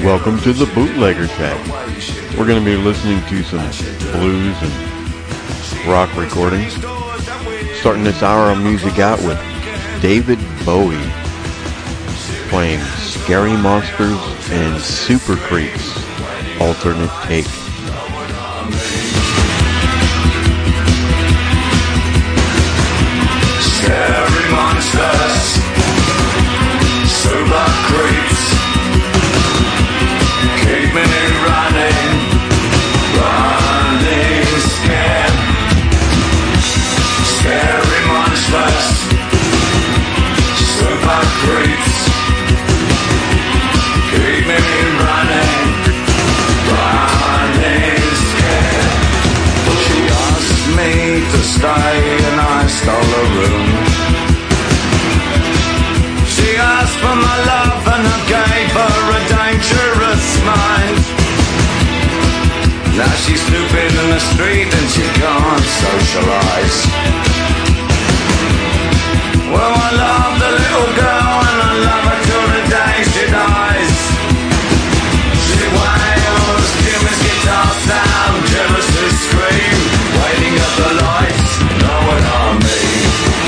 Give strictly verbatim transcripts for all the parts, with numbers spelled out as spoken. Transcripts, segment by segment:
Welcome to the Bootlegger Shack. We're going to be listening to some blues and rock recordings. Starting this hour of music out with David Bowie playing Scary Monsters and Super Creeps alternate take. Scary monsters, super creeps, keep me running, running scared. Scary monsters, super creeps, keep me running, running scared. She asked me to stay and I stole a room. She asked for my love and I gave her a dangerous mind. Now she's snooping in the street and she can't socialise. Well, I love the little girl and I love her till the day she dies. She wails, Jimmy's guitar sound, jealousy scream, waiting at the lights, know what I mean.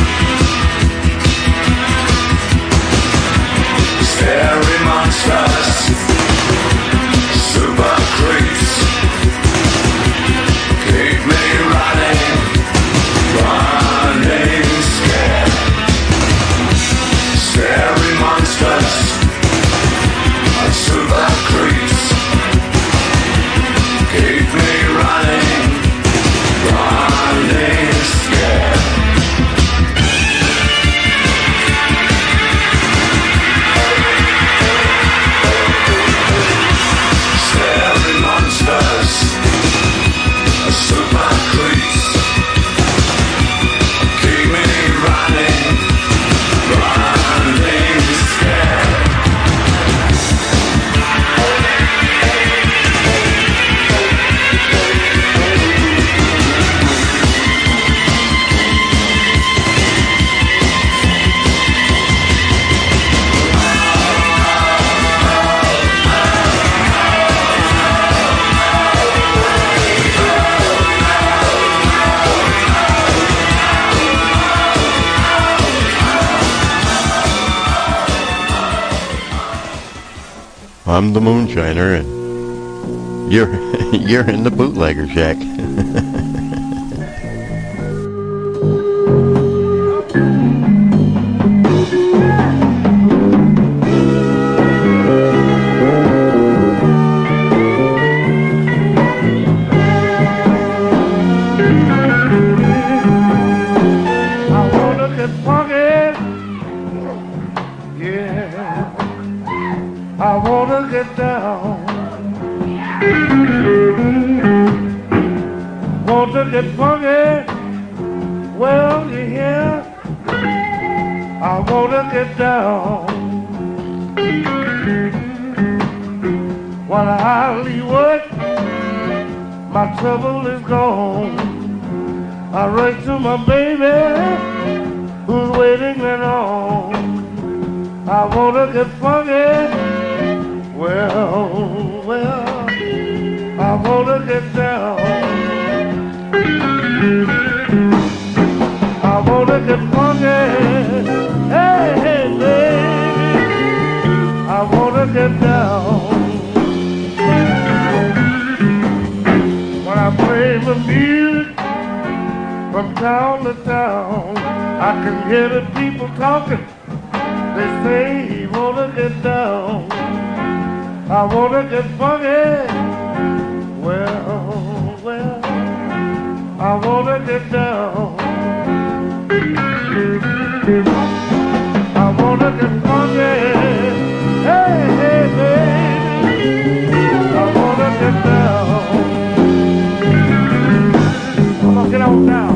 Scary monsters, super creeps, keep me running, running scared. Scary monsters, super creeps, keep me running, running scared. Scary monsters, super creeps, keep me running, running scared. I'm the Moonshiner, and you're you're in the Bootlegger Shack. Get funky, well you hear, I wanna get down. While I hardly work, my trouble is gone. I write to my baby, who's waiting at home. I wanna get funky, well, well, I wanna get down. I wanna get funky, hey, hey, baby, I wanna get down. When I play the music from town to town, I can hear the people talking, they say he wanna get down. I wanna get funky, well, well, I wanna get down. I wanna get funky, hey, hey, baby, I wanna get down. Come on, get on down.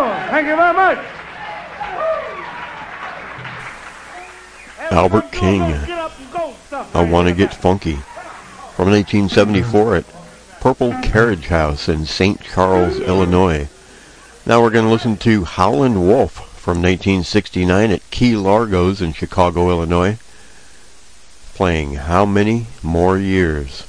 Lord. Thank you very much. Albert King, I Want to Get Funky, from nineteen seventy-four at Purple Carriage House in Saint Charles, Illinois. Now we're going to listen to Howlin' Wolf from nineteen sixty-nine at Key Largo's in Chicago, Illinois, playing How Many More Years.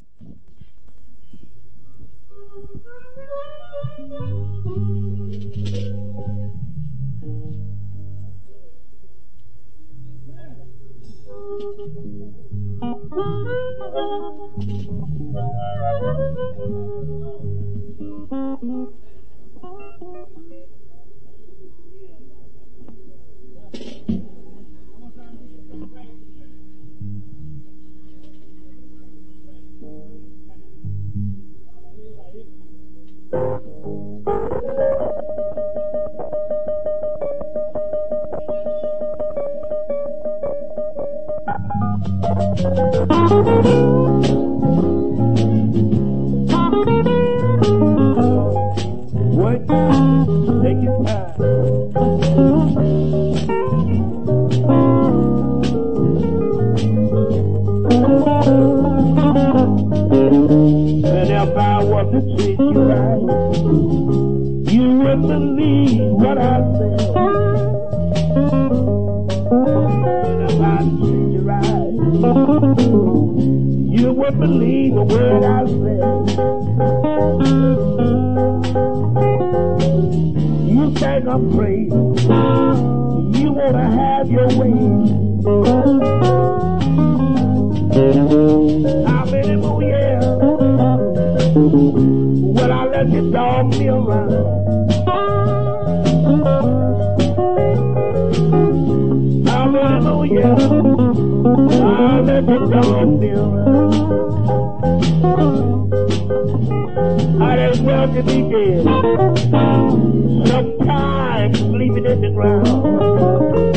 What? Take your time. And if I was to treat you right, you wouldn't believe what I said. And if I treat you right, you wouldn't believe a word I said. You think I'm crazy. You wanna have your way. How many more years will I let you dog me around? How many more years I'll let you dog me around? I'd as well to be dead. Sometimes sleeping in the ground.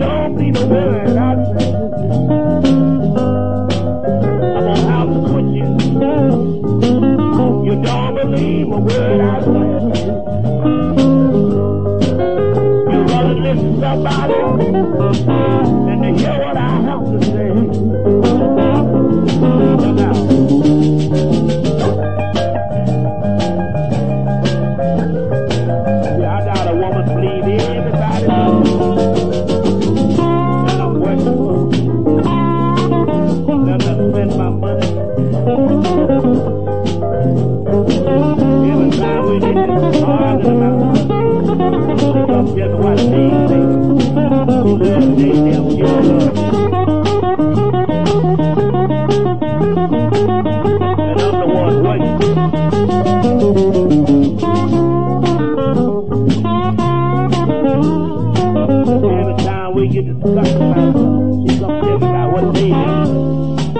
don't believe a word I say. I'm gonna have to quit you. You don't believe a word I say. You gotta listen to somebody and to hear what I have to say. Now, see, I got a woman to please everybody, and I'm working for her. Let her spend my money. Every time we get this arguing about I'm just what they say. Let they them give love. And I'm the one waiting. Every time we get discussing about something, she comes tell me about what they need.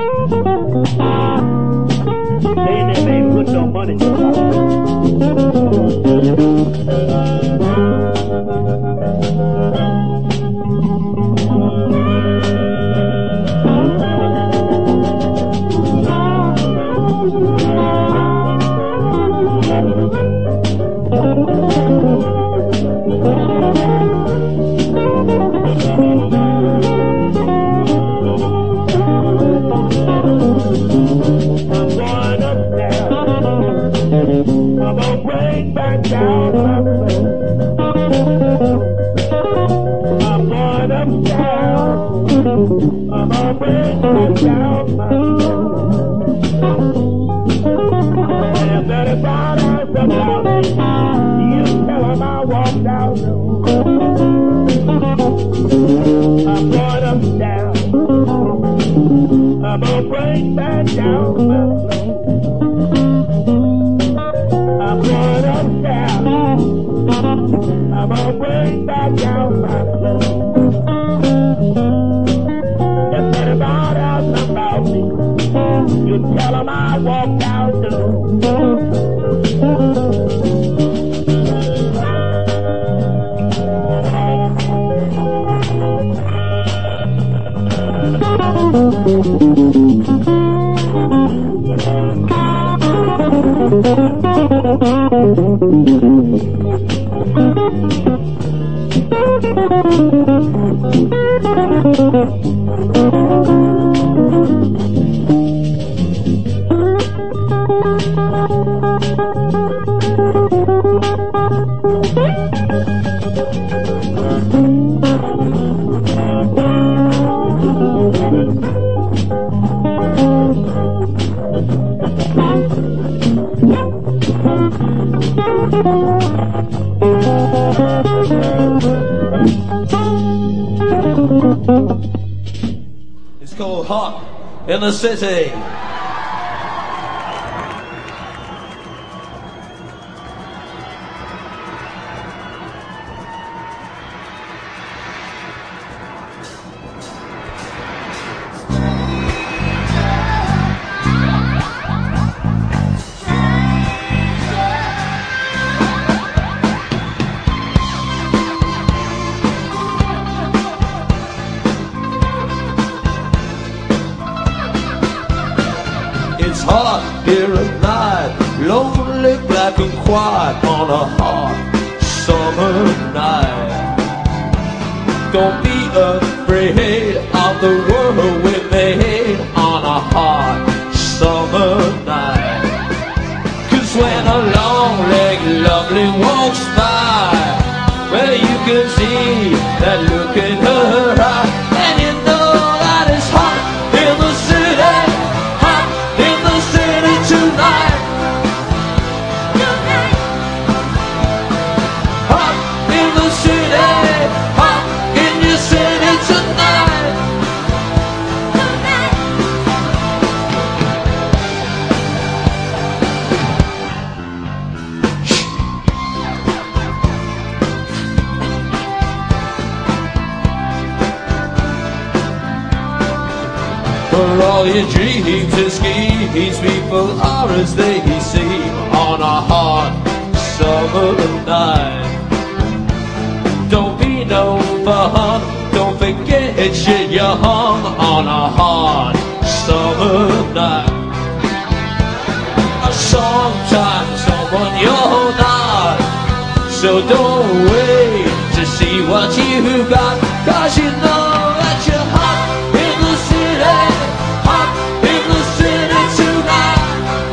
They never ain't put no money to it. It's called Hot in the City. Here at night, lonely, black and quiet on a hot summer night. Don't be afraid of the world we made on a hot summer night. Cause when a long-legged lovely walks by, well, you can see that look in her eye, and you know that it's hot in the city. Tonight, hot in the city, hot in your city tonight. For all your dreams and schemes, people are as they seem on a hot summer night. Don't be no fun, don't fake and shit, you hung on a hot summer night. Sometimes someone you're not, so don't wait to see what you got, 'cause you know that you're hot in the city, hot in the city tonight.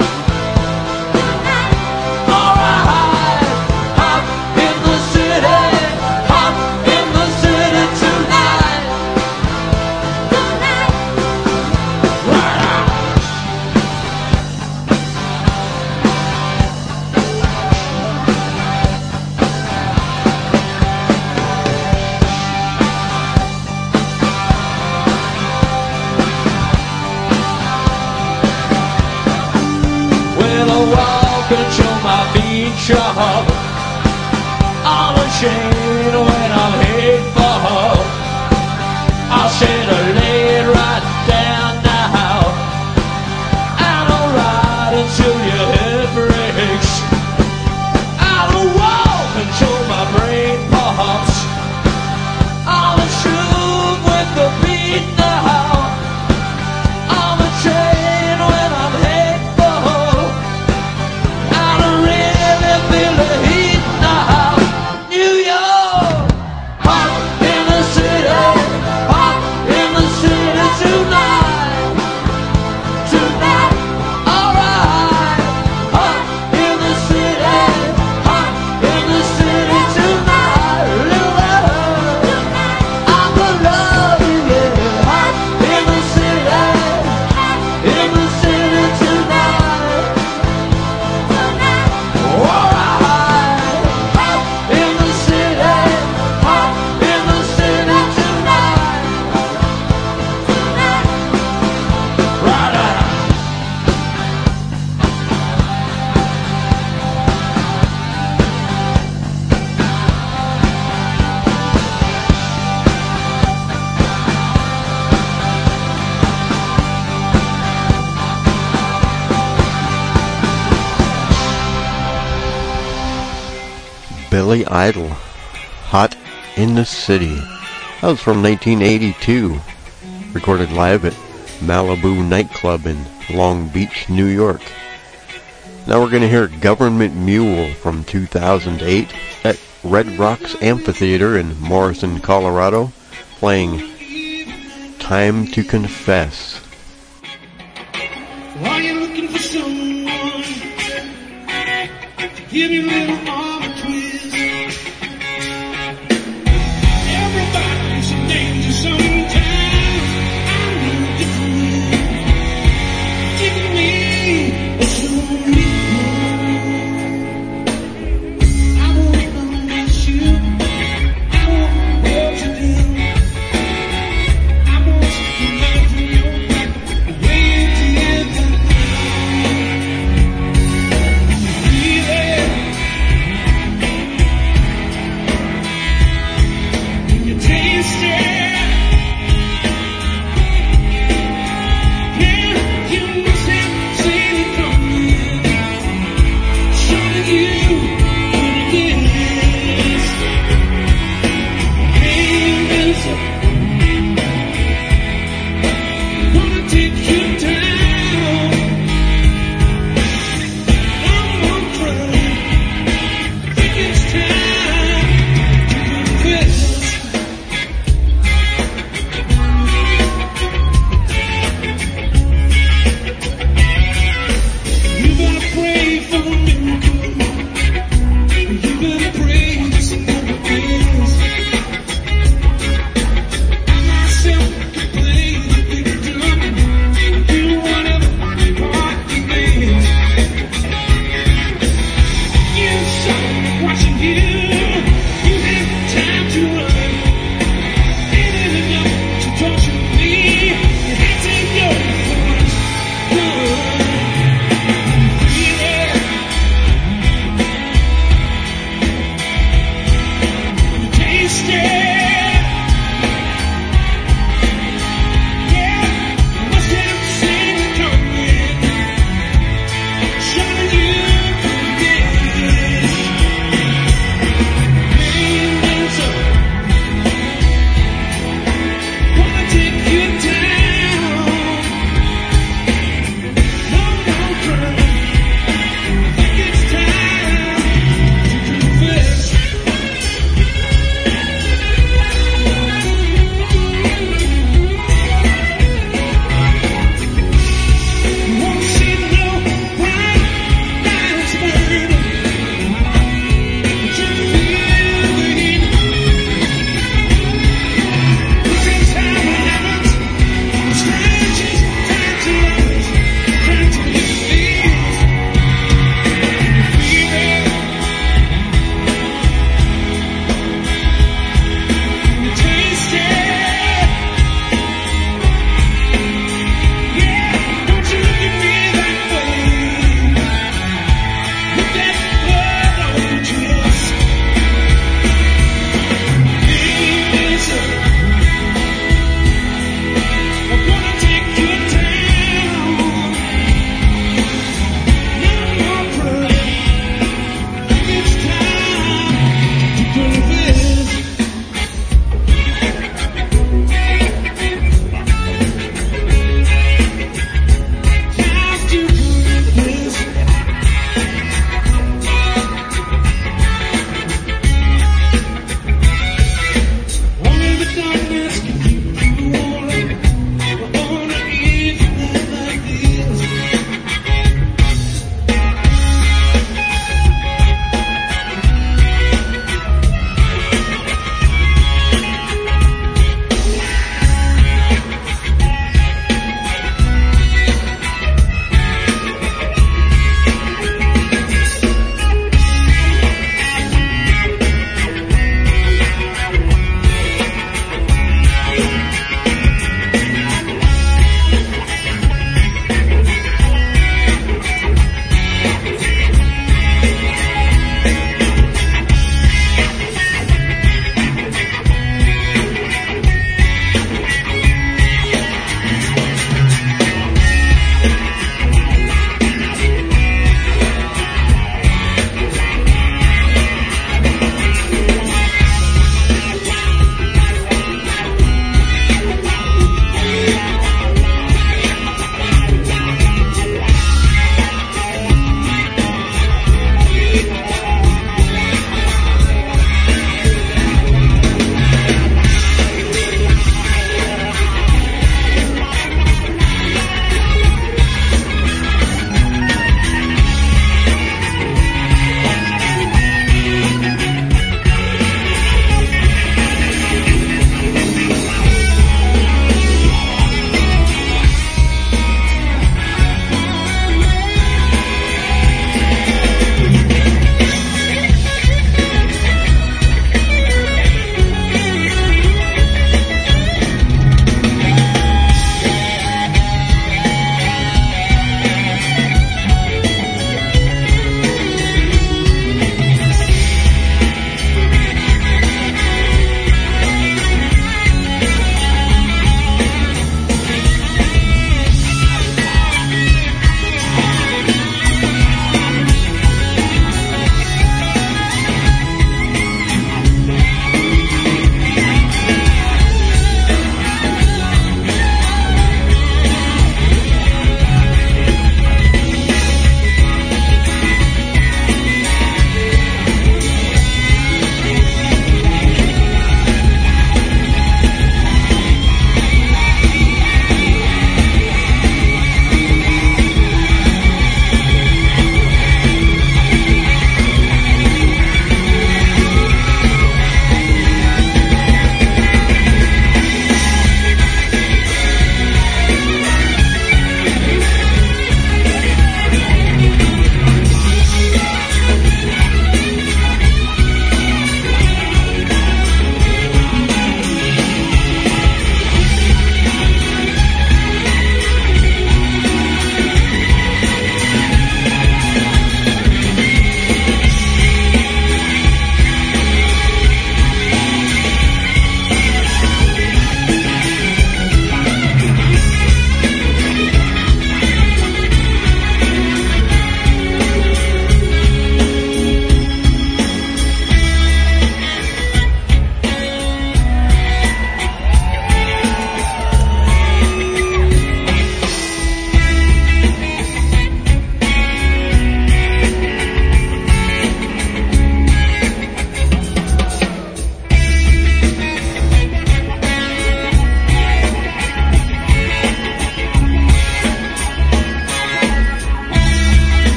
Alright, hot in the city, hot in the city tonight. Right out. Control my feet sharp on a chain when I'm hateful. I'll say to lay it right down now, and I'll ride until your head breaks. I don't walk control my brain pops. I'm a truth with the beat now. I'm a train when I'm hateful. Feel the heat now, New York, hot in the city, hot in the city tonight, tonight, alright, hot in the city, hot in the city tonight, little love, I'm gonna love you, yeah, hot in the city, in the city tonight, alright. Billy Idol, Hot in the City. That was from nineteen eighty-two, recorded live at Malibu Nightclub in Long Beach, New York. Now we're going to hear Government Mule from two thousand eight at Red Rocks Amphitheater in Morrison, Colorado, playing Time to Confess. Are you looking for someone to give you a little arm a twist? Everybody's in danger sometimes. I'm no different. Give me a soul. I won't promise you. I won't hold you down. I won't come out from your back way together. Really,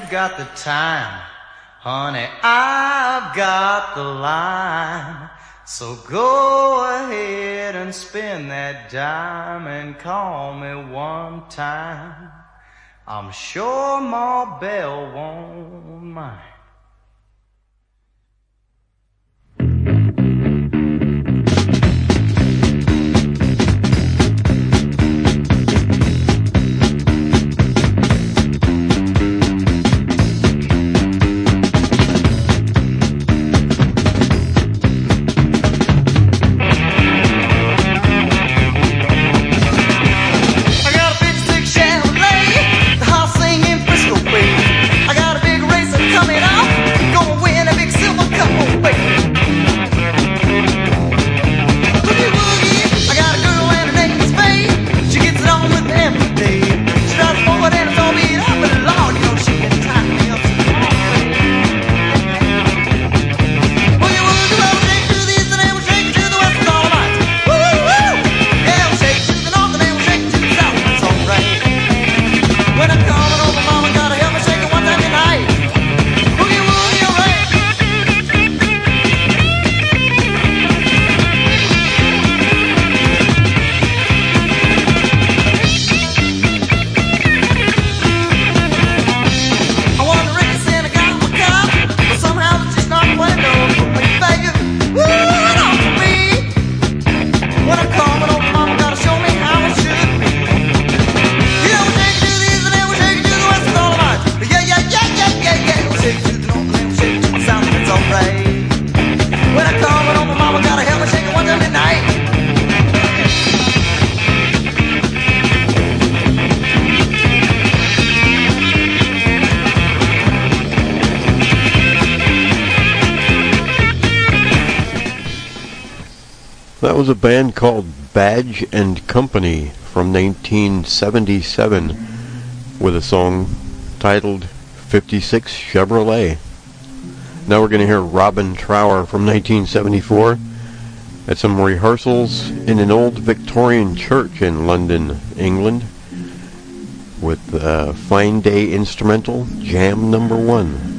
got the time, honey, I've got the line. So go ahead and spend that dime and call me one time. I'm sure Ma Bell won't mind. That was a band called Badge and Company from nineteen seventy-seven with a song titled fifty-six Chevrolet. Now we're going to hear Robin Trower from nineteen seventy-four at some rehearsals in an old Victorian church in London, England, with uh, Fine Day Instrumental, Jam Number One.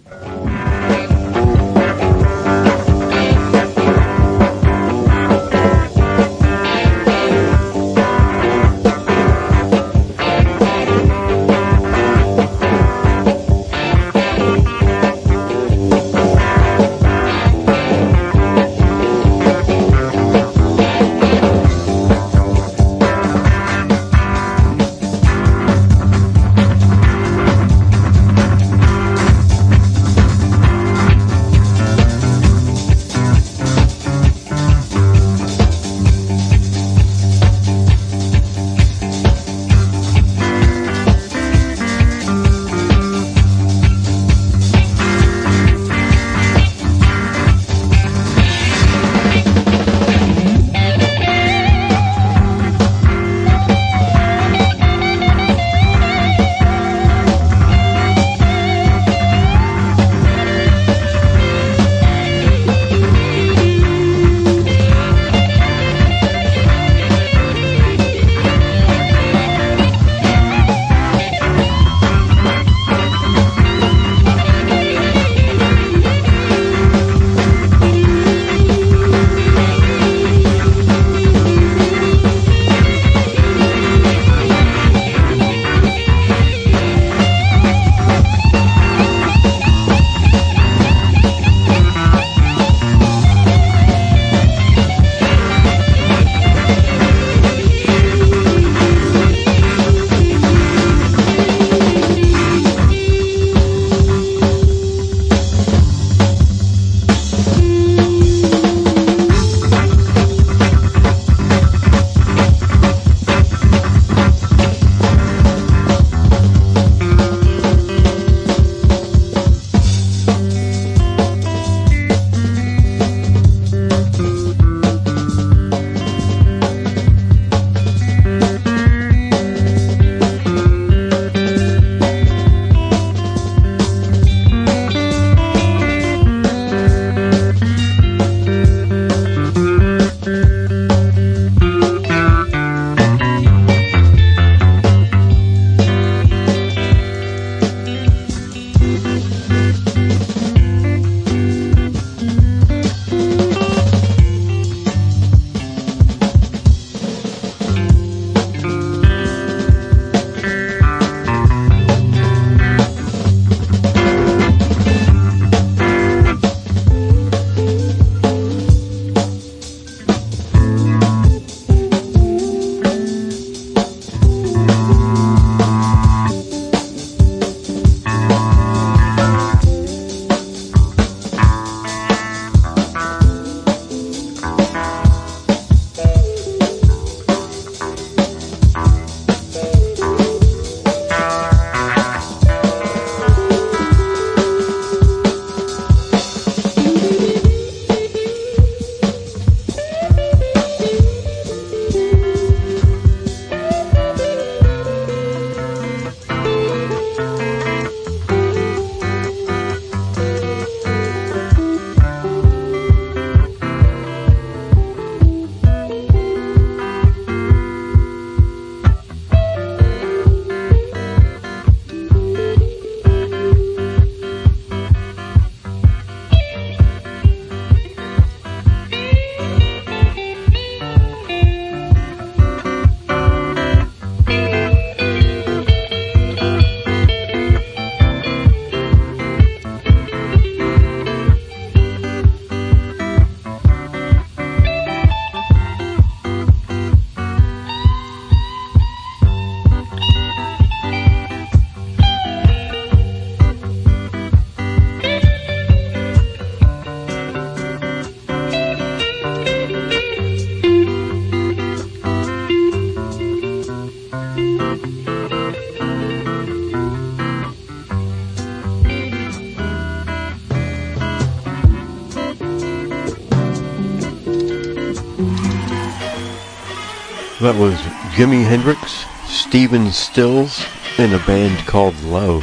That was Jimi Hendrix, Stephen Stills, and a band called Love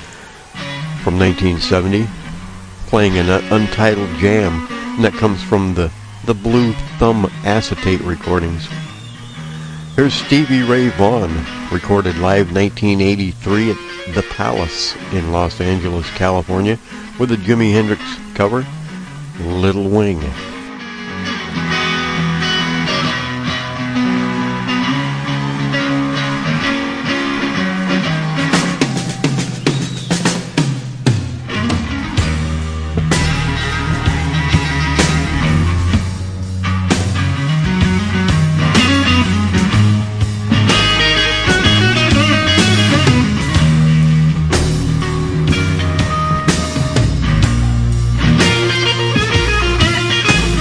from nineteen seventy, playing an Untitled Jam, and that comes from the, the Blue Thumb acetate recordings. Here's Stevie Ray Vaughan, recorded live nineteen eighty-three at The Palace in Los Angeles, California, with a Jimi Hendrix cover, Little Wing. Thank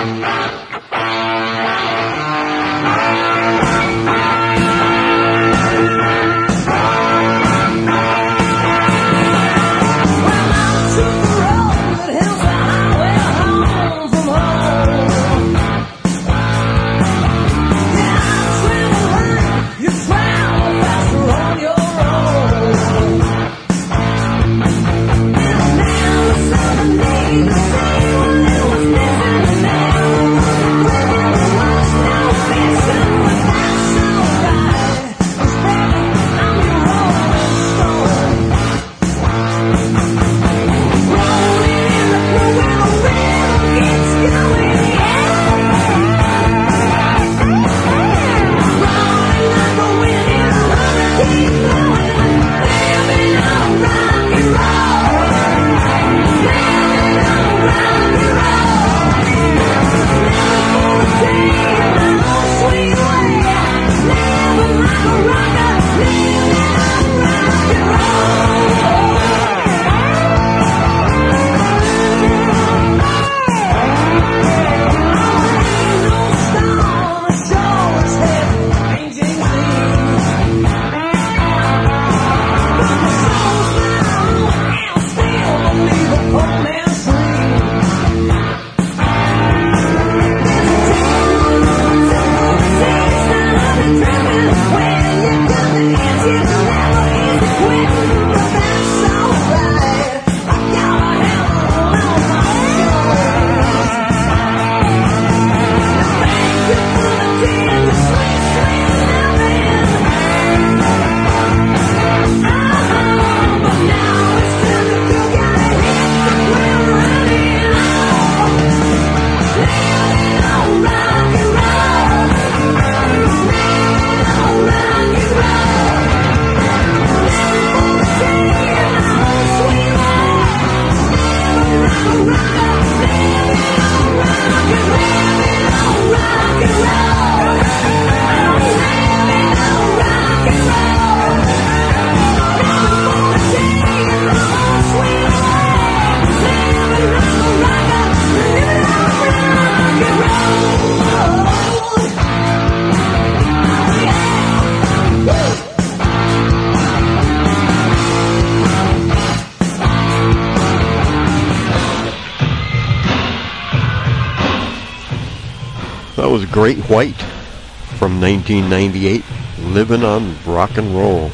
That was Great White from nineteen ninety-eight, Living on Rock and Roll.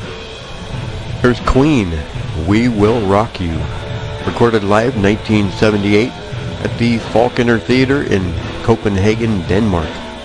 Here's Queen, We Will Rock You, recorded live nineteen seventy-eight at the Falconer Theater in Copenhagen, Denmark.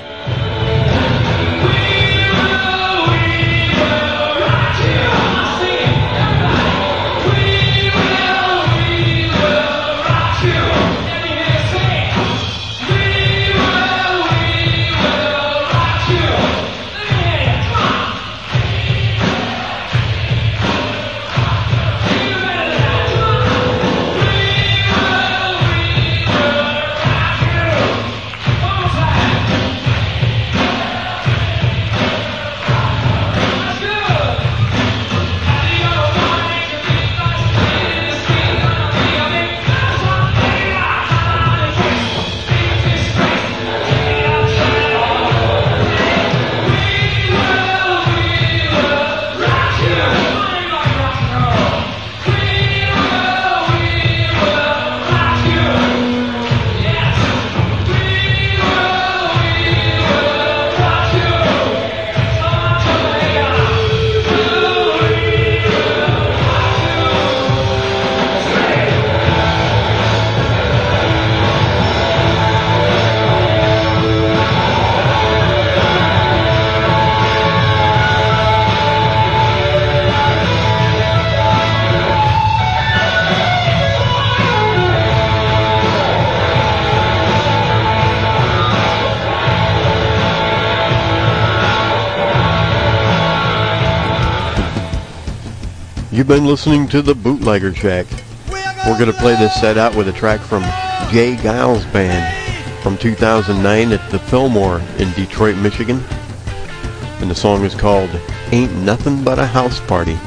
You've been listening to the Bootlegger Shack. We're going to play this set out with a track from Jay Giles Band from two thousand nine at the Fillmore in Detroit, Michigan. And the song is called Ain't Nothing But a House Party.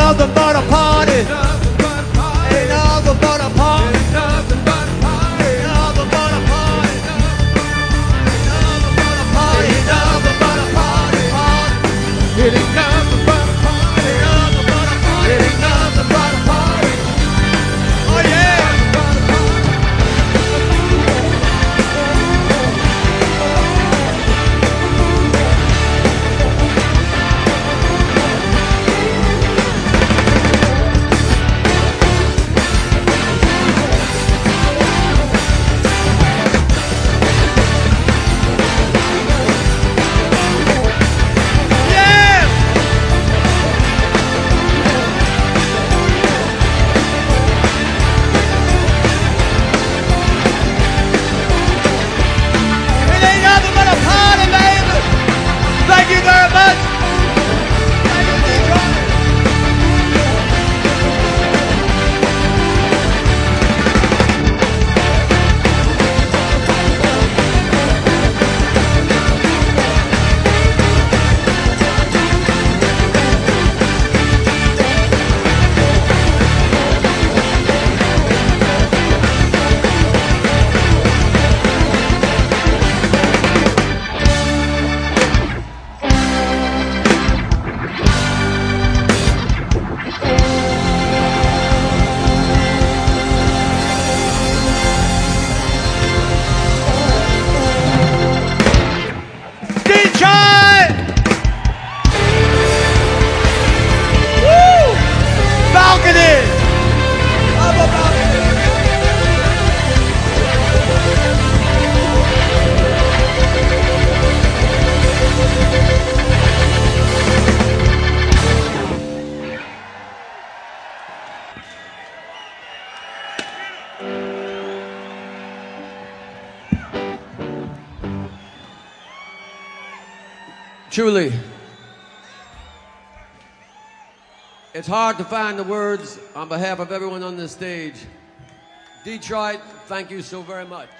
nothing but a party. Ain't nothing but a party. Ain't nothing but a party. Ain't nothing but a party. Ain't nothing but a party. Ain't nothing but a party. It ain't nothing but a party. Ain't nothing but a party. It ain't nothing but a party. Oh yeah. Thank you very much. Thank you, Detroit. Detroit! Woo! Balcony! Up a balcony! Truly, it's hard to find the words on behalf of everyone on this stage. Detroit, thank you so very much.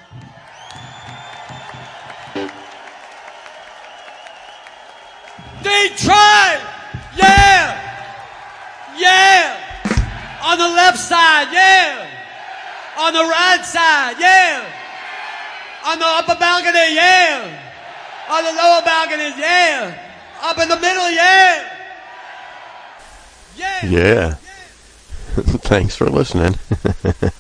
Detroit! Yeah! Yeah! On the left side, yeah! On the right side, yeah! On the upper balcony, yeah! On the lower balconies, yeah! Up in the middle, yeah! Yeah! Yeah. Thanks for listening.